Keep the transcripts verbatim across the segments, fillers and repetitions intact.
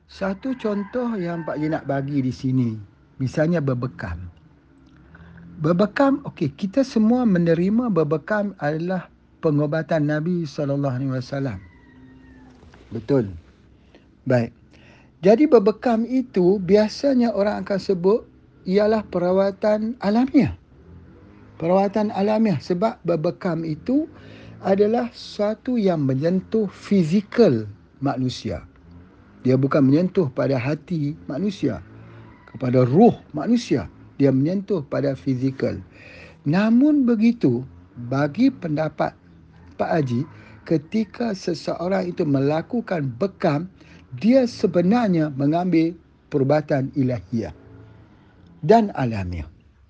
Satu contoh yang Pak Haji nak bagi di sini, misalnya berbekam. Berbekam, okey, kita semua menerima berbekam adalah pengobatan Nabi sallallahu alaihi wasallam. Betul. Baik. Jadi berbekam itu biasanya orang akan sebut ialah perawatan alamiah. Perawatan alamiah sebab berbekam itu adalah sesuatu yang menyentuh fizikal manusia. Dia bukan menyentuh pada hati manusia, kepada ruh manusia. Dia menyentuh pada fizikal. Namun begitu, bagi pendapat Pak Haji, ketika seseorang itu melakukan bekam, dia sebenarnya mengambil perubatan ilahiyah dan alamiah.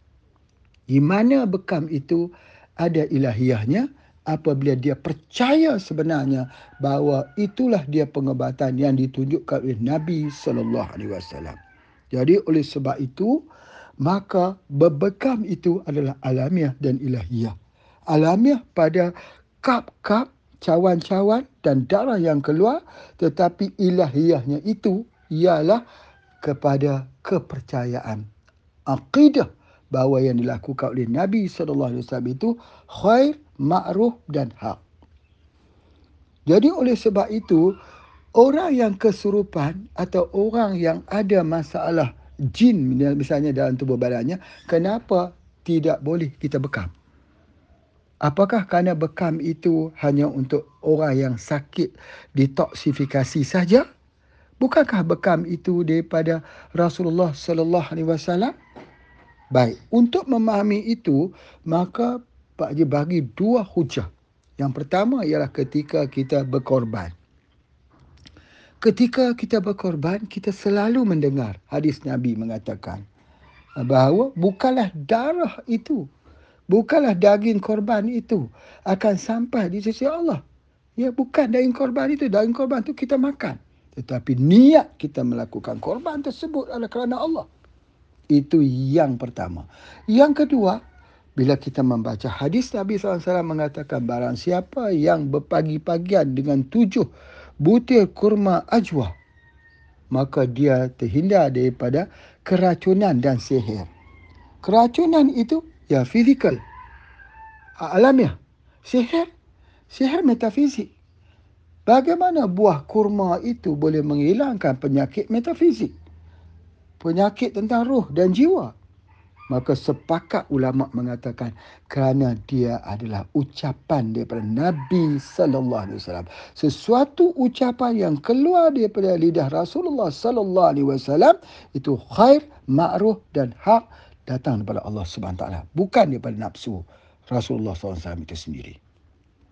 Di mana bekam itu ada ilahiyahnya apabila dia percaya sebenarnya bahawa itulah dia pengobatan yang ditunjukkan oleh Nabi sallallahu alaihi wasallam. Jadi oleh sebab itu, maka berbekam itu adalah alamiah dan ilahiyah. Alamiah pada kap-kap, cawan-cawan dan darah yang keluar, tetapi ilahiyahnya itu ialah kepada kepercayaan, akidah bahawa yang dilakukan oleh Nabi sallallahu alaihi wasallam itu khair, ma'ruf dan hak. Jadi oleh sebab itu, orang yang kesurupan atau orang yang ada masalah jin misalnya dalam tubuh badannya, kenapa tidak boleh kita bekam? Apakah kerana bekam itu hanya untuk orang yang sakit detoksifikasi saja? Bukankah bekam itu daripada Rasulullah sallallahu alaihi wasallam? Baik, untuk memahami itu, maka Pak Haji bagi dua hujah. Yang pertama ialah ketika kita berkorban. Ketika kita berkorban, kita selalu mendengar hadis Nabi mengatakan bahawa bukanlah darah itu, bukanlah daging korban itu akan sampai di sisi Allah. Ya, bukan daging korban itu. Daging korban itu kita makan. Tetapi niat kita melakukan korban tersebut adalah kerana Allah. Itu yang pertama. Yang kedua, bila kita membaca hadis Nabi sallallahu alaihi wasallam mengatakan barang siapa yang berpagi-pagian dengan tujuh butir kurma ajwa, maka dia terhindar daripada keracunan dan sihir. Keracunan itu ya fizikal, alamiah. Sihir, sihir metafizik. Bagaimana buah kurma itu boleh menghilangkan penyakit metafizik, penyakit tentang roh dan jiwa? Maka sepakat ulama mengatakan kerana dia adalah ucapan daripada Nabi sallallahu alaihi wasallam. Sesuatu ucapan yang keluar daripada lidah Rasulullah sallallahu alaihi wasallam itu khair, ma'ruf dan hak, datang daripada Allah Subhanahu wa taala, bukan daripada nafsu Rasulullah sallallahu alaihi wasallam itu sendiri.